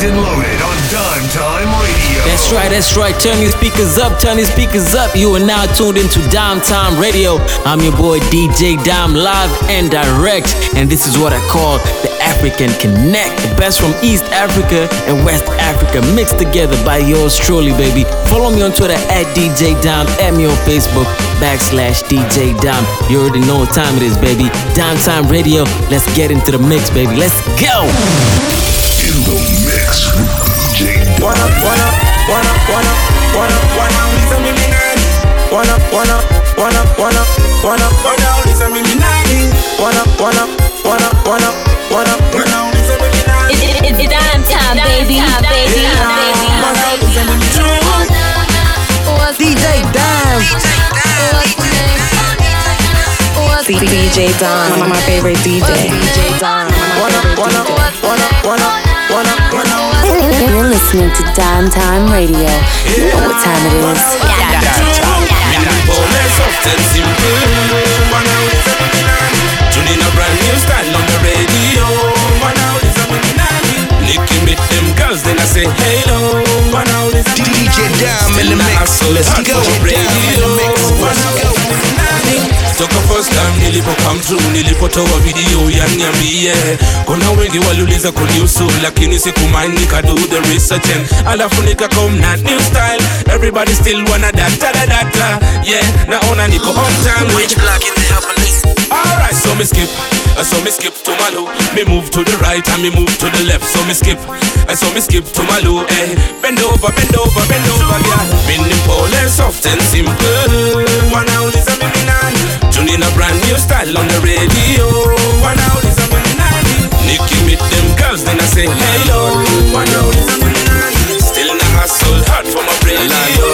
and loaded on Dime Time Radio. That's right. Turn your speakers up. You are now tuned into Dime Time Radio. I'm your boy DJ Dime, live and direct. And this is what I call the African Connect. The best from East Africa and West Africa mixed together by yours truly, baby. Follow me on Twitter at DJ Dime. Add me on Facebook /DJ Dime. You already know what time it is, baby. Dime Time Radio. Let's get into the mix, baby. Let's go. In the mix with DJ Dime. Wanna, listen me nani. Wanna, listen me nani. Wanna, listen me nani. It's Dime Time, baby. DJ Dime. DJ Dime, my favorite DJ. You're listening to Dime Time Radio. You know what time it is. Tuning a brand new style on the radio. Licking with them girls, then I say hello. DJ Dime in the mix. Let's go. Toka first time nilipo come through, nilipotoa video ya niambie. Kuna wengi waliuliza kunihusu, lakini sikumind, nika do the research and alafu nika come na new style. Everybody still wanna data. Yeah, naona niko on time. Which block in the upper list? Alright, so me skip to my low. Me move to the right and me move to the left. So me skip to my low. Bend over, girl. Meaning pole soft and simple. One out is a million. Tuning a brand new style on the radio. One out is a million. Nicky with them girls, then I say hello. One out is a million. Still in the hustle, hard for my radio.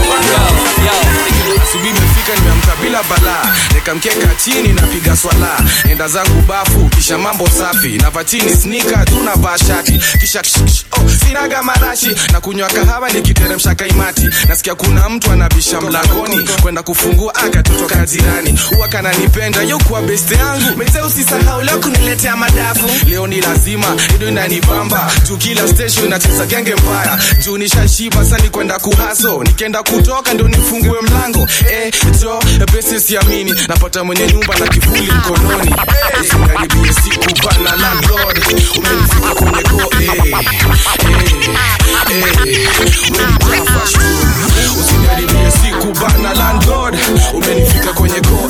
Asubuhi imefika nimeamka bila balaa. Nikamkeka chini napiga swala. Enda zangu bafu kisha mambo safi. Navaa chini sneaker tunavaa shati. Kisha sinaga marashi na kunywa kahawa nikiteremsha kaimati. Nasikia kuna mtu anabisha mlangoni kwenda kufungua akatoto kajirani. Huwa kananipenda yo kwa best yangu. Mzee usisahau leo kuniletea madafu. Leo ni lazima ndio inanibamba. Juu kila station inacheza genge mbaya. Juu nishashiba sasa kwenda kuhaso. Nikienda kutoka ndio nifungue mlango. Besi siamini napata mwenye nyumba na kivuli mkononi. Usikaribie siku bana landlord. Umenifika kwenye go. Usikaribie siku bana landlord. Umenifika kwenye go.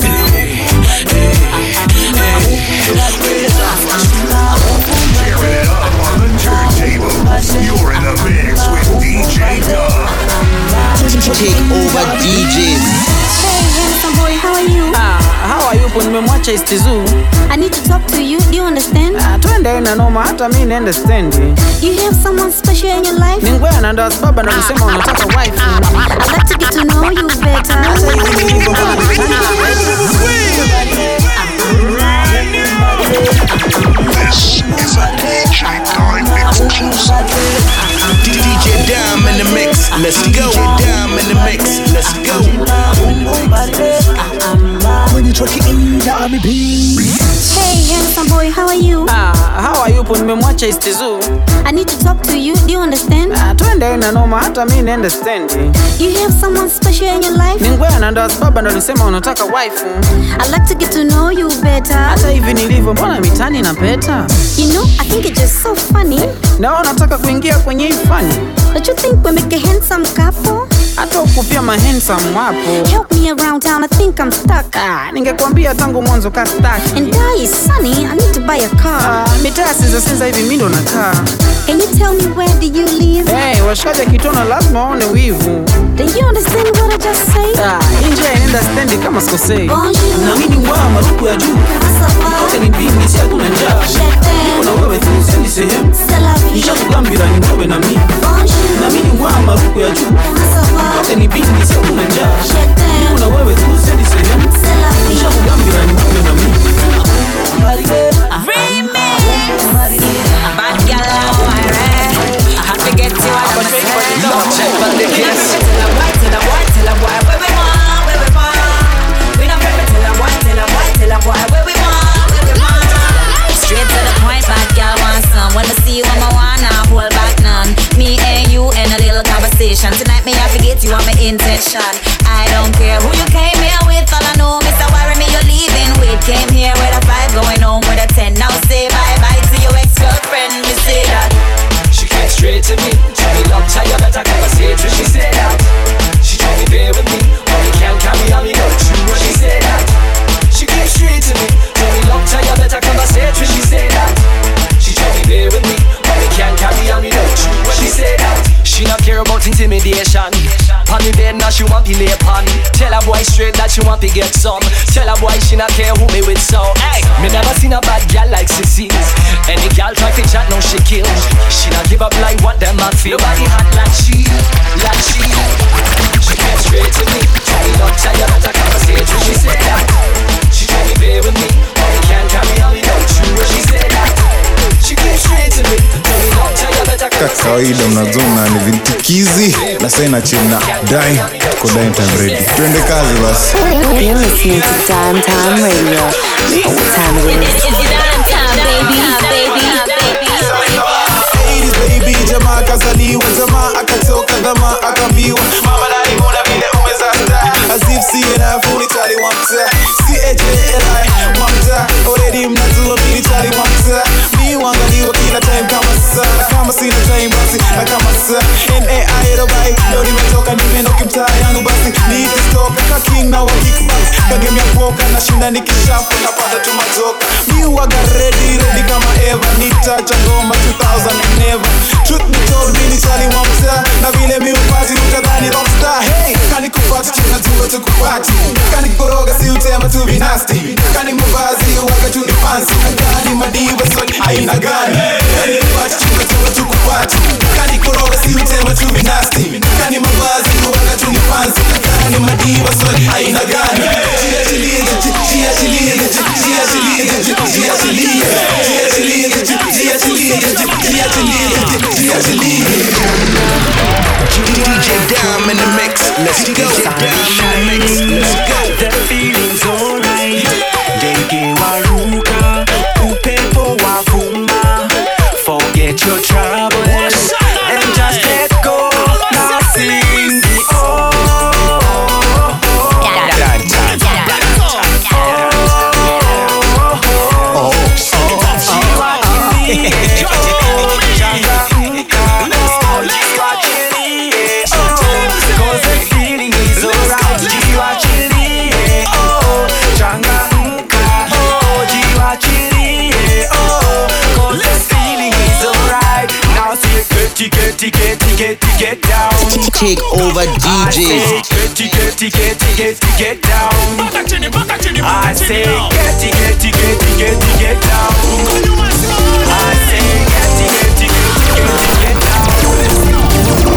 Tearing it up on the turntable. You're in the mix with DJ Dime. Take over DJs. Hey, handsome boy, how are you? How are you? Nimemwacha Istizu. I need to talk to you. Do you understand? Twende na noma hata mimi na understand. You have someone special in your life? Ningwea na ndo sababu ndo nisema unataka wife. I'd like to get to know you better. This is a DJ Dime exclusive. DJ Dime in the mix. Let's go. DJ Dime in the mix. Let's go. When you talk in the army beat. Hey, handsome boy, how are you? How are you? Nimemwacha Istizu. I need to talk to you. Do you understand? Twende na noma hata mimi na understand. You have someone special in your life? Ningwea na ndo sababu ndo nisema unataka wife. I'd like to get to know you better. Hata hivi nilivyo mbona mitani na peta? You know, I think it's just so funny. Na unataka kuingia kwenye hii fani. Don't you think we make a handsome couple? Hata ukupia mahandsome wapo. Help me around town, I think I'm stuck. Ningekwambia tangu mwanzo ka stuck. And die is sunny, I need to buy a car. Mitaa sinza hivi mimi ndo nakaa. Can you tell me where do you live? Hey, washikaji kitona lazima waone wivu. Do you understand what I just said? Inje I understand kama sikosei. Bonjour. Na mimi ni ngwa maruku ya juu. Kote ni bini si hakuna njaa. Kuna wewe tu sendi sehemu. Nishakugambira ni wewe na mimi. Na mimi ni ngwa maruku ya juu. Kote ni bini si hakuna njaa. Kuna wewe tu sendi sehemu. Nishakugambira ni wewe na mimi. Bad girl, I have to get you out of my Check on the case. Tell a boy, where we want. We don't prep tell a boy, where we want. Straight to the point, bad girl want some. When I see you, I'm a wanna hold back now. me, I forget you on my intention. I don't care who you came here with, all I know, Mr. Worry me, you're leaving with. Came here with a 5, going home with a 10. Now say bye-bye to your ex-girlfriend, me say that. She came straight to me, told me long time, you better conversate when she said that. She tried to be with me, but me can't carry on, me know true when she said that. She came straight to me, told me long time, you better conversate when she said that. She tried to be with me, but me can't carry on, me know true when she said that. She not care about intimidation. On the bed now she want to lay upon. Tell a boy straight that she want to get some. Tell a boy she not care who me with so. Hey, me never seen a bad gal like Cecile. Any gal try to chat now she kill. She not give up like what them man feel. Nobody hot like she, like she. She came straight to me. Tell me not tell you that I can't say it. She said that. She tried to be with me, but we can't carry on without you. She said that. She came straight to me. Tell me not tell you that I can't say it. Kawaida mnazona ni vintikizi na sasa inachina dai kwa Dime Time Radio. Twende kazi basi. You're listening to Dime Time Radio. You know what time it is. It's Dime Time, baby. Ladies baby, jamaa kazaliwa, jamaa akatoka, jamaa akaambiwa mama nani mbona vile umezaa. As if see na funi tali wamta. CHLI wamta. Already mnajua mimi tali wamta. Mi wangaliwa kila time kama saa. Kama sina time basi na kama saa. NAI robai, leo nimetoka nimenoki mtaa yangu basi. Need to stop, kaka king na wa kickbox. Kagame ya poka na shinda nikishafu napata tu matoka. Mi waga ready kama ever. Nitacha ngoma 2000 and never. Truth be told, mimi tali wamta. Na vile mi upati utadhani rockstar. Hey, kani kupati tunajua tukupati. Kani koroga si utema tu binasti. Kani mavazi waga tu ni fancy. Kani madiva swali aina gani. Kani kupati tunajua tukupati. Kani koroga si utema tu binasti. Kani mavazi waga tu ni fancy. Kani madiva swali aina gani. DJ Dam in the mix. Let's go. Dam in the mix. Let's go. The feeling's alright. Ndege waruka, upepo wavuma. Forget your troubles and just let go. Now sing the oh. Get down. Take over DJ. Get down. I say get down. I say get down.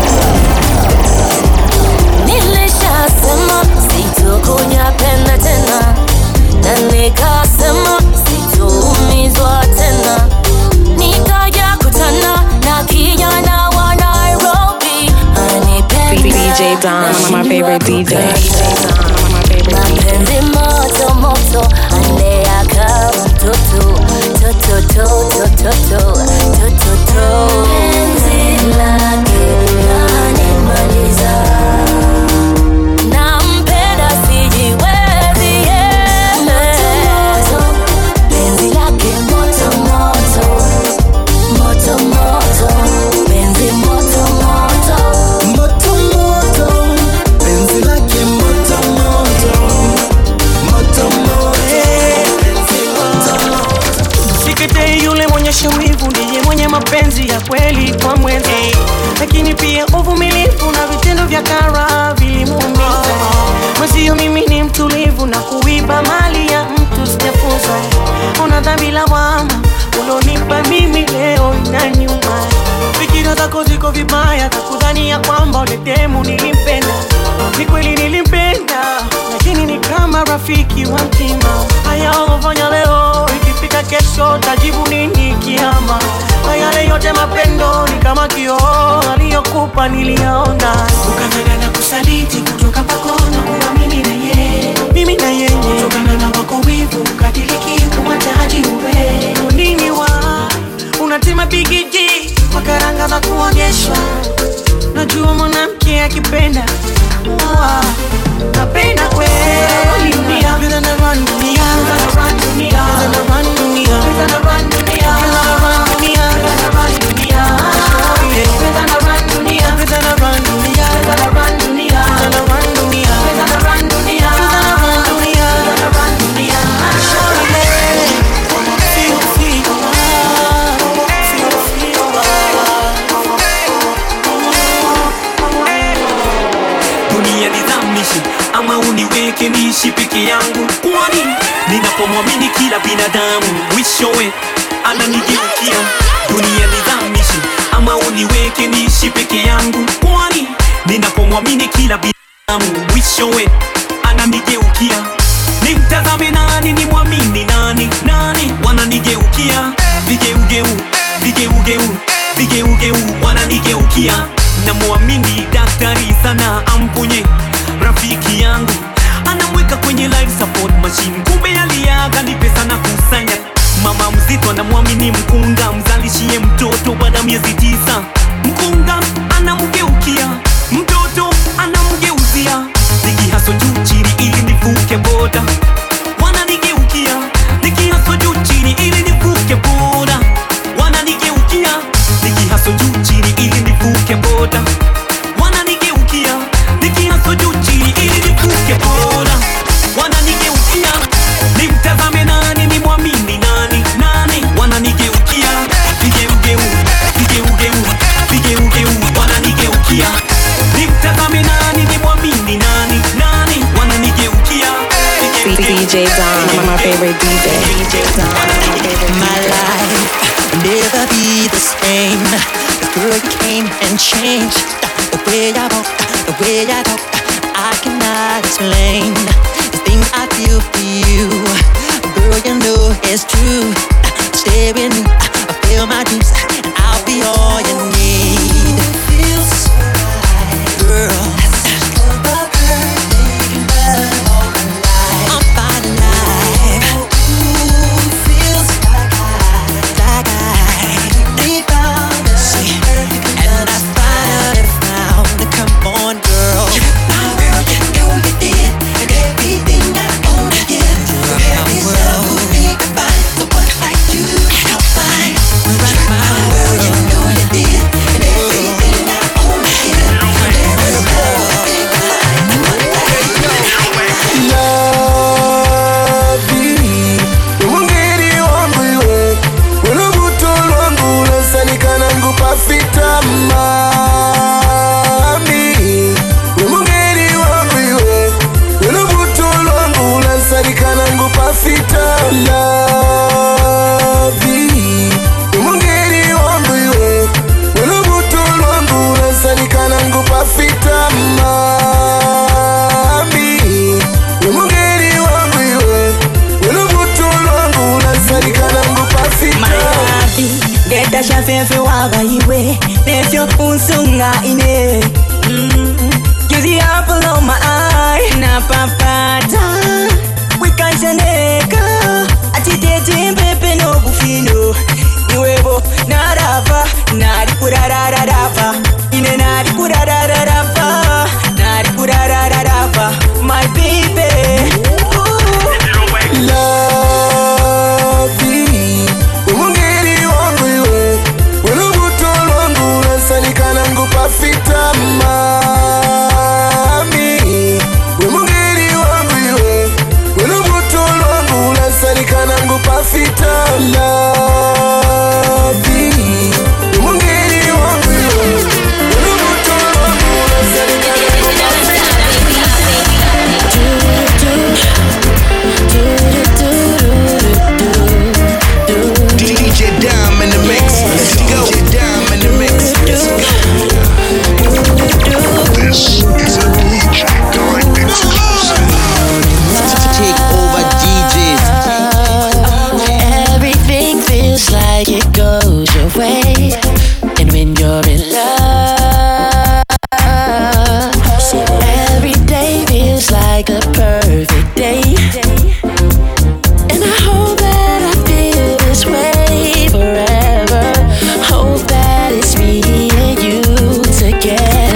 Nilishasema sitokunyapenda tena, na nikasema sitoumizwa tena. Nikaja kutana na kijana wa Nairobi, DJ Dom, my favorite DJ. Mapenzi moto moto, ande akawa mtoto. Penzi lake lanimaliza. Nampenda sijiwezi, penzi lake moto moto. Moto moto, penzi moto moto. Moto moto, penzi lake moto moto. Moto moto, penzi moto moto. Sikete yule mwenye shawivu ndiye mwenye mapenzi ya kweli kwa mwenzi, lakini pia uvumilivu na vitendo vya kara vilimuumiza. Mwenzio mimi ni mtulivu na kuiba mali ya mtu sijafunza. Una dhambi lawama ulonipa mimi leo inaniuma. Fikira zako ziko vibaya kakudhani ya kwamba ule demu nilimpenda. Ni kweli nilimpenda, lakini ni kama rafiki wa mtima. Haya ulofanya leo ikifika kesho tajibu nini kiama. Na yale yote mapendo ni kama kioo aliyokupa niliyaona. Ukafanya na kusaliti kutoka pakona kuwa mimi na yeye kutokana na wako wivu ukadiliki kumwataji uwe nini wa unatima bigiji makaranga za kuonyeshwa. najua mwanamke akipenda napenda kweli dunia vile na run dunia dunia na run dunia na run dunia na run dunia na run dunia vile na run dunia vile na run dunia na run dunia na run dunia na run dunia na run dunia na run dunia dunia nizamishe ama uniweke niishi peke yangu, kwani ninapomwamini kila binadamu mwishowe ananigeukia. Dunia nizamishe ama uniweke niishi peke yangu, kwani ninapomwamini kila binadamu mwishowe ananigeukia. Nimtazame nani, nimwamini nani? Nani wananigeukia? Vigeugeu, vigeugeu, vigeugeu wananigeukia. Namwamini daktari sana amponye rafiki yangu, anamweka kwenye life support machine, kumbe aliaga ni pesa na kusanya. Mama mzito anamwamini mkunga, mzalishie mtoto baada miezi 9. Mkunga anamgeukia, mtoto anamgeuzia. Nikihaso juu chini ili nivuke boda, wananigeukia. Nikihaso juu chini ili nivuke boda, wananigeukia. Nikihaso juu chini ili nivuke boda, wananigeukia. Nikihaso juu chini ili nivuke boda, wananigeukia. Nimtazame nani, nimwamini nani? Nani wananigeukia? Vigeugeu, vigeugeu, vigeugeu wananigeukia. Nimtazame nani, nimwamini nani? Nani wananigeukia? DJ Dom, my favorite DJ. My life will never be the same. The girl you came and changed the way I walk, the way I talk. I cannot explain the things I feel for you. Girl, you know it's true. Stay with me, I feel my dreams, and I'll be all you need. It feels so right, girl. I'm fine alive. Ooh, feels like I need honesty, and I finally found the come on, girl. Girl, you know you did everything I wanna give. There is no way to find someone like you. I'll find girl, you know you did everything I wanna give. There is no way to find someone like you. Umungeri wangu iwe Ulubuto lwangu Unasanika nangu pafita mami. Umungeri wangu iwe Ulubuto lwangu Unasanika nangu pafita lavi. Umungeri wangu iwe Ulubuto lwangu Unasanika nangu pafita mami. Umungeri wangu iwe Ulubuto lwangu Unasanika nangu pafita. Geta shafefe waba iwe Nefyo unsunga ine You're the apple of my eye Na papata Wikanshaneka Atitete mpepe no bufino Niwebo narava Nari kurarararava Ine nari kurarararava Nari kurarararava My baby Lavi. Umungeri wangu iwe Ulubuto lwangu Unasanika nangu pafita mami. Umungeri wangu iwe Ulubuto lwangu Unasanika nangu pafita lavi. Umungeri wangu iwe Ulubuto lwangu Unasanika nangu pafita. DJ Dom in the mix. Let's go. DJ Dom in the mix. Let's go. This is a DJ Dom exclusive. Take over DJs. Everything feels like it goes your way, and when you're in love, every day feels like a perfect day. And I hope that I feel this way forever. Hope that it's me and you together.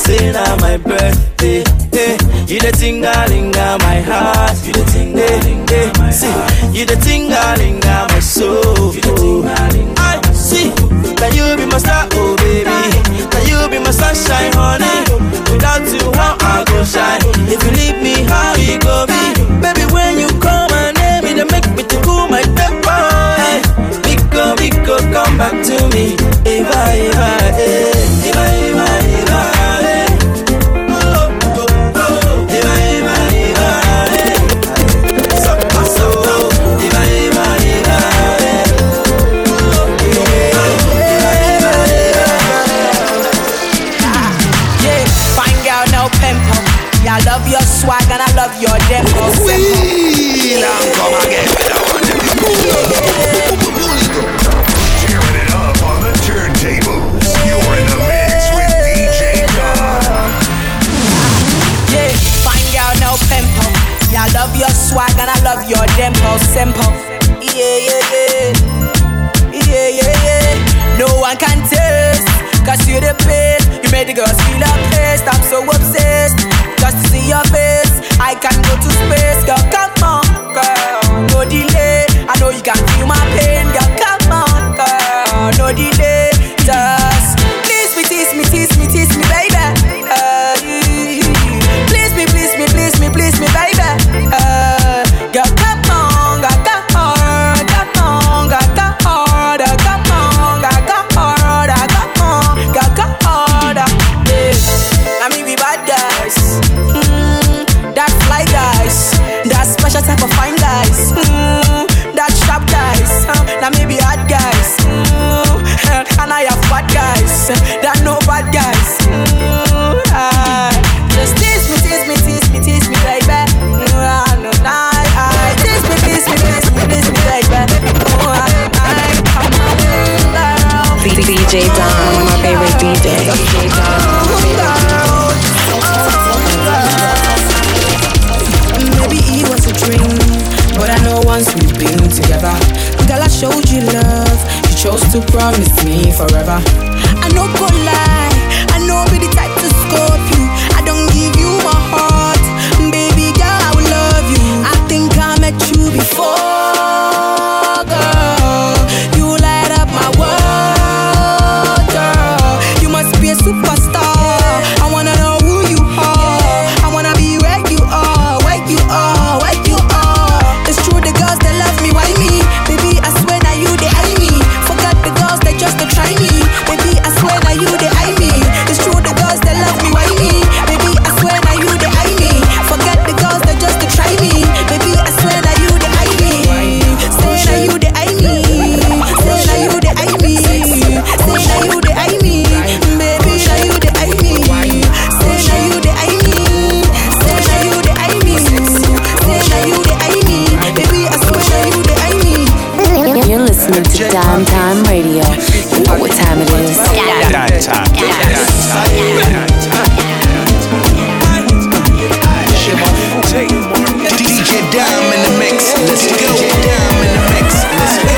say now my birthday. Hey, you the tingalinga my heart. You the tingalinga my heart. You the tingalinga my soul. You the tingalinga. I see that you be my star, oh baby. That you be my sunshine, honey. Without you, how I go shine? If you leave me, how you go be? Baby, when you call my name, it make me to cool my temper. Biko, come back to me. Eva, Eva, eh. Eva, Eva, Eva, eh. Eva, Eva, Eva, eh. So, Eva, Eva, Eva, eh. Yeah, fine girl, no pimple. Yeah, I love your swag and I love your dimple. Now come again with that one. Tearing it up on the turntables. You're in the mix with DJ Dom. Yeah, fine girl, no pimple. Yeah, I love your swag and I love your dimple. Simple. Yeah, yeah, yeah. Yeah, yeah, yeah. No one can taste, cause you're the best. You made the girls feel a taste. I'm so obsessed, just to see your face. I can go to space, girl, come on, girl, no delay. I know you can feel my pain, girl, come on, girl, no delay. Just please me, tease me, tease me, tease me, baby. Please me, please me, please me, please me, baby. Girl, come on, girl, come on, come on, girl, come on, girl, come on, girl, come on, come on, girl, come on. Yeah, I mean we bad guys. That fly guys, that special type of fine guys, that sharp guys, that may be hard guys, and I have bad guys, that no bad guys. Just tease me, tease me, tease me, tease me, baby. Tease me, tease me, tease me, tease me, baby. DJ Dom, my favorite DJ. Maybe it was a dream, but I know once we've been together, girl, I showed you love. You chose to promise me forever. I know go lie, I know be the type to scope you. I don't give you my heart, baby girl, I will love you. I think I met you before, girl. You light up my world, girl. You must be a superstar. I wanna know who you are. I wanna be where you are, where you are, where you are. It's true, the girls that love me, why me? Baby, I swear that you they eye me. Forgot the girls that just to try me. Baby, I swear that you they eye me. It's true, the girls that love me, why me? Baby, I swear that you they eye me. Forget the girls that just to try me. Baby, I swear that you they eye me. Say that you they eye me. Say that you they eye me. Say that you they eye me. Baby, that you they eye me. Say that you they eye me. Say that you they eye me. Say that you they eye me. Baby, I swear that you they eye me. You're listening to Downtime Radio. You know what time it is. DJ Dom in the mix. Let's go. DJ Dom in the mix. Let's go.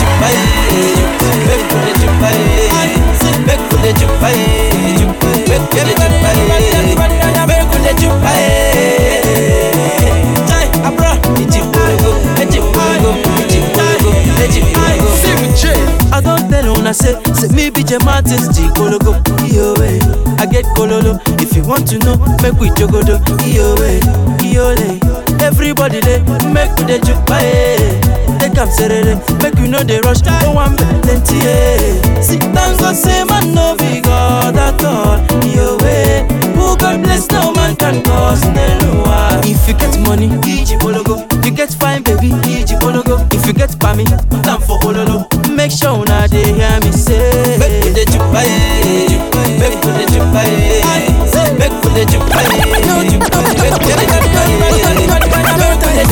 I don't tell una say me be J Martins G Kologo. Yo I get kololo. If you want to know, make we jogodo. Yo everybody dey make we dey jupa. They come serere, make we know they rush. No one plenty. Sit down, go say man no be God at all. Yo who God bless, no man can cause no. If you get money, Iji Bologo. You get fine, baby, Iji Bologo. If you get pami, time for Ololo. Make sure una dey hear me say, make we dey jupa, make we dey jupa, make we dey jupa, make we dey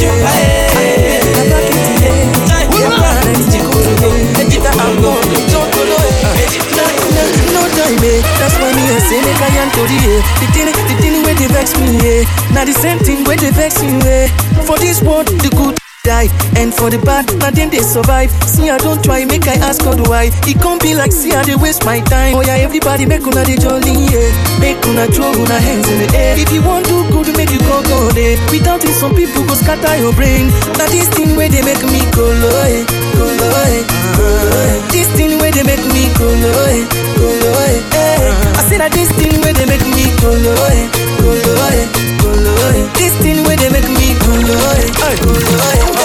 No time, that's why me I say make I am to the thing where they vex me, now the same thing where they vex me, for this world the good die. And for the bad, now them they survive. See, I don't try, make I ask God why. It can't be like, see, I they waste my time. Oh yeah, everybody make una they jolly, yeah. Make una throw una hands in the air. If you want to good, make you go there. Without it, some people go scatter your brain. Now this thing where they make me go low, go low, this thing where they make me go low, go low, I said that this thing where they make me go low, go low, go low. This thing where they make me go low, go low,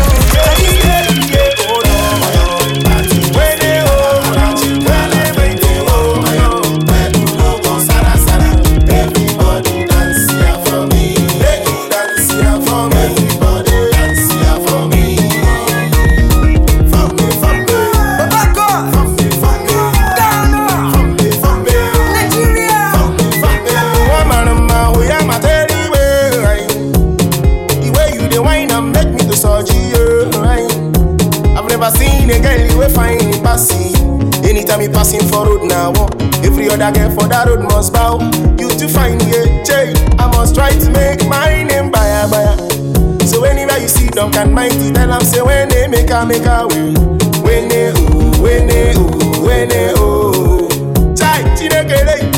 Anytime you passing for road now, every other girl for that road must bow. You to find me, Jay. I must try to make my name buyer. So anywhere you see Dunk and Mighty, tell them say when they make a way. When they Chai, Chinekele.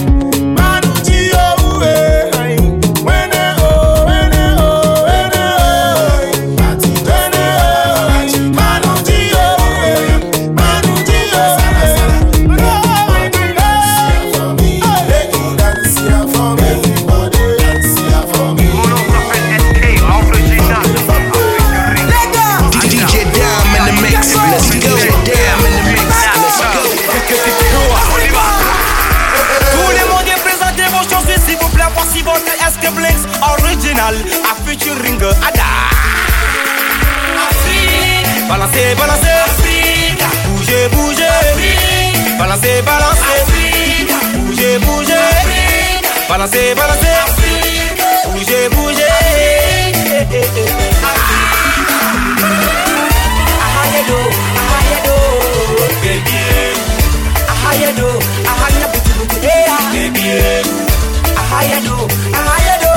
Original, a featuring Ada. Balancez, balancez, Afrique. Bougez, bougez, Afrique. Balancez, balancez, Afrique. Bougez, bougez, Afrique. Balancez, balancez, Afrique. Bougez, bougez, Ahayado, ahayado, baby. Ahayado, ahayado, baby. Ahayado, ahayado.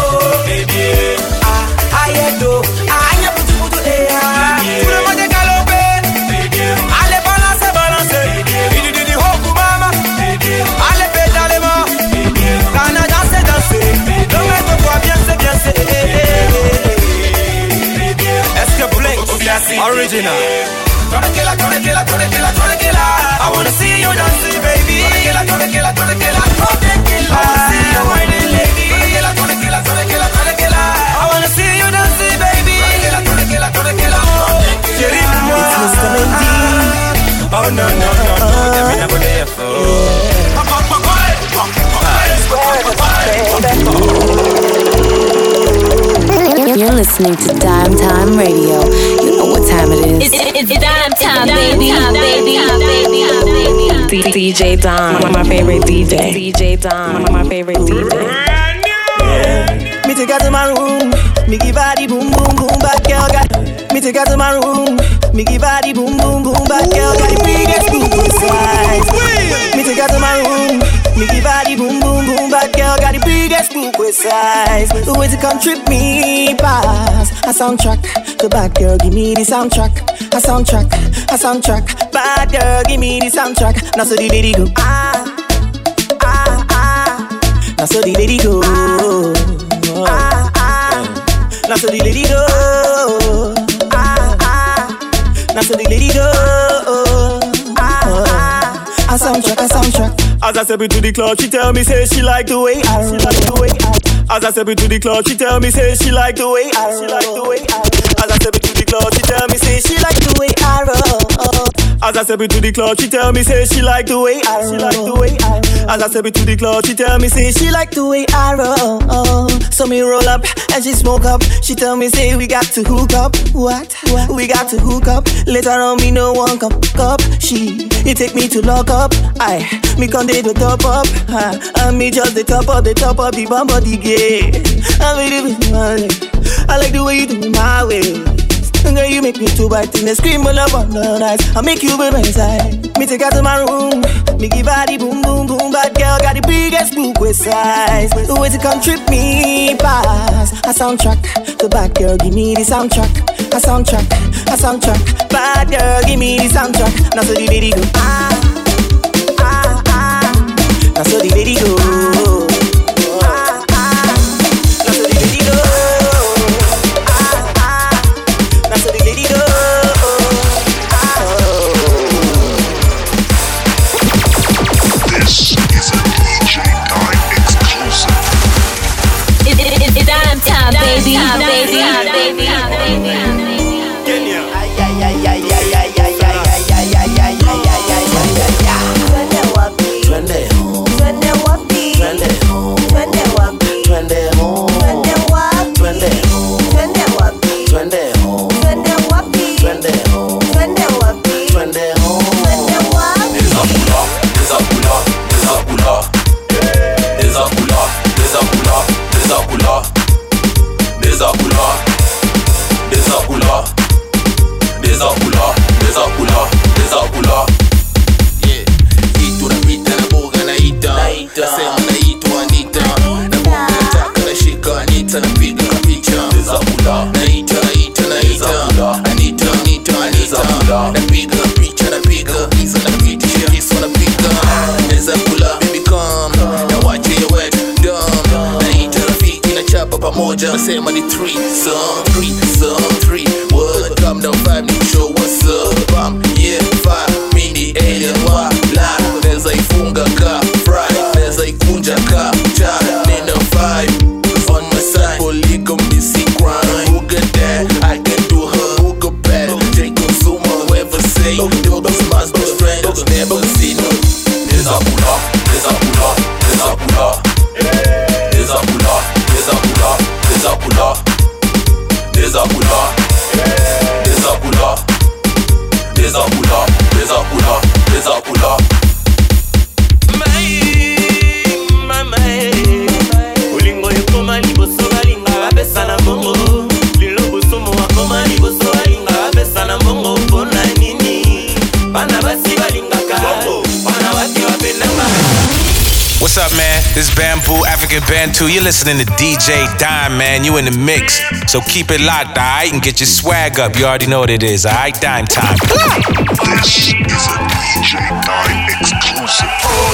Original. Gonna kill her, gonna kill her, gonna kill her, gonna kill her. I wanna see you dancing, baby. Gonna kill her, gonna kill her, gonna kill her. I wanna see you whining, lady. Gonna kill her, gonna kill her, gonna kill her, gonna kill her. I wanna see you dancing, baby. Gonna kill her, gonna kill her, gonna kill her. It's Mr. Mendy. Oh no, no, no, no. Them in a good day for. You're listening to Dime Time Radio. You know what time it is. It's Dime Time, baby. DJ Dom, my favorite DJ. DJ Dom, my favorite DJ. Me take her to my room, me give her the boom boom boom bad girl got. Me take her to my room, me give her the boom boom boom bad girl got the biggest boom boom size. Me take her to my room, me give her the boom boom boom bad girl got the biggest boom boom size. The way to come trip me pass a soundtrack. The bad girl give me the soundtrack. A soundtrack, a soundtrack. Bad girl give me the soundtrack. Now so the lady go now so the lady go now so the lady go now so the lady go a soundtrack, a soundtrack. As I step into the club, she tell me say she like the way I roll. As I step into the club, she tell me say she like the way I roll. As I step into the club, she tell me say she like the way I roll. As I step into the club, she tell me say she like the way I roll. As I step into the club, she tell me say she like the way I roll. So me roll up and she smoke up. She tell me say we got to hook up. What? We got to hook up. Later on me no one come up. She take me to lock up. Me con dey the top up. And me just the top of the bum body gay. I like the way you do me my way. Girl, you make me too bite and scream all up on the night. I make you by my side. Me take her to my room. Me give her the boom boom boom. Bad girl got the biggest book with size. The way to come trip me pass a soundtrack. The bad girl give me the soundtrack. a soundtrack. Bad girl, give me the soundtrack. Now so the lady go now so the lady go now so the lady go now so the lady go. This is a DJ Dime exclusive. It's Dime time, baby. Same on the three, word come down 5, new show what's up, yeah, 5, mini alien, wala, there's a funga ka, fry, there's a kunja ka, cha, nina 5, on my side, polygon missing crime, who got that, I can do her, who got bad, Jacob Zuma, whoever say, dogs must be friends, dogs never seen her, there's a pula, there's a pula, there's a pula, there's a pula, there's a pula, there's a pula, there's a pula, there's a pula, there's a pula, there's a pula, there's a pula. Ulingo yekoma liboso balinga besa na mbongo. Lilo bosomo wakoma liboso balinga besa na mbongo. Pona nini? Bana basi balinga ka. Bana waki wapenanga. What's up, man? This is Bamboo African Bantu. You're listening to DJ Dime, man. You in the mix. So keep it locked, alright? And get your swag up. You already know what it is, alright? Dime time. This is a DJ Dime exclusive.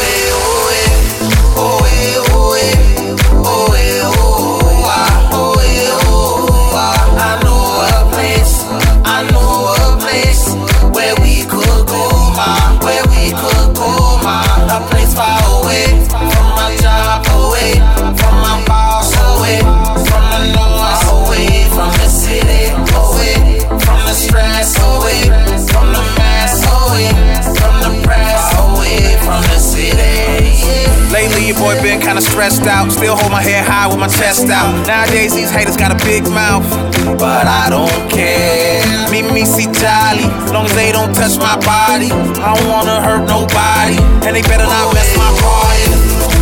I know a place where we could go, where we could go, a place far away from my job, away from my boss, away from the noise, away from the city, away from the stress, away from the mess, away from the press, away from the city. Lately, your boy been kinda stressed out. Still hold my head high with my chest out. Nowadays, these haters got a big mouth, but I don't care. Me, see Jolly, long as they don't touch my body. I don't wanna hurt nobody, and they better not mess my party.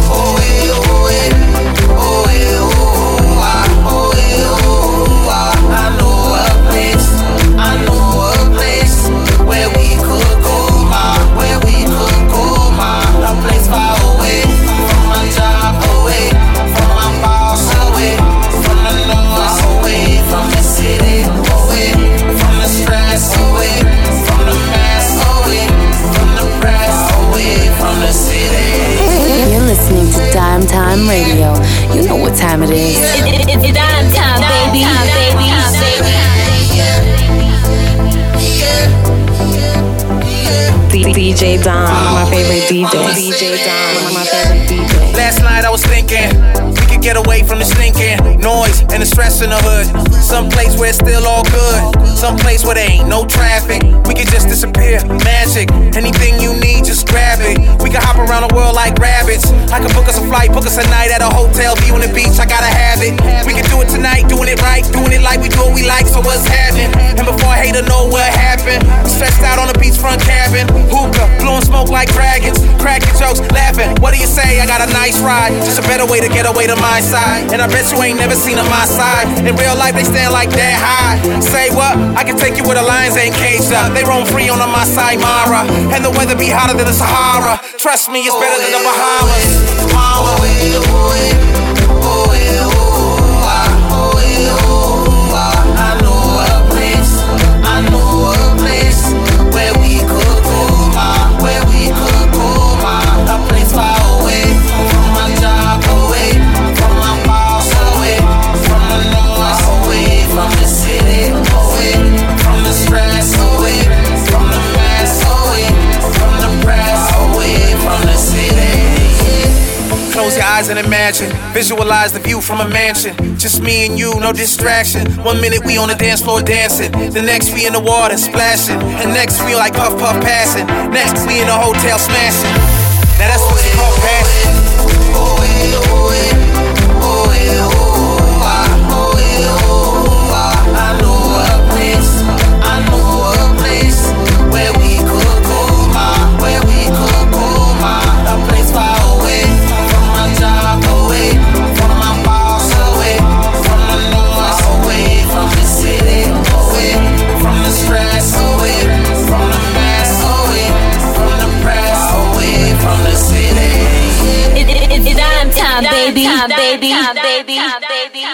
I know a place where we could go, where we could go, a place far away from my job, away from my boss, away from the noise, away from the city, away from the stress, away from the mess, away from the press, away from the city. You're listening to Dime Time Radio. You know what time it is. It's Dime time, baby. DJ Dom, my favorite DJ. DJ Dom, my favorite DJ. Last night I was thinking we could get away from the stinking noise and the stress in the hood. Some place where it's still all good. Some place where there ain't no traffic. We could just disappear, magic. Anything you need, just grab it. We could hop around the world like rabbits. I could book us a flight, book us a night at a hotel, view on the beach. I gotta have it. We could do it tonight, doing it right, doing it like we do what we like. So what's happening? And before I hate to know what happened, stretched out on the beachfront cabin, hookah, blowing smoke like dragons, cracking jokes, laughing. What do you say? I got a nice ride, just a better way to get away to my side. And I bet you ain't never seen on my side. In real life, they stand like that high. Say what? I can take you where the lions ain't caged up. They roam free on the Masai Mara, and the weather be hotter than the Sahara. Trust me, it's better than the Bahamas. I know a place Analyze and imagine, visualize the view from a mansion. Just me and you, no distraction. 1 minute we on the dance floor dancing, the next we in the water splashing, and next we like puff puff passing, next we in a hotel smashing. Now that's what you call passion. I know a place where we could go, where we could go, a place far away from my job, away from my boss, away from the noise, away from the city, away from the stress, away from the mess, away from the press, away from the city. It's time, baby, baby, baby, baby.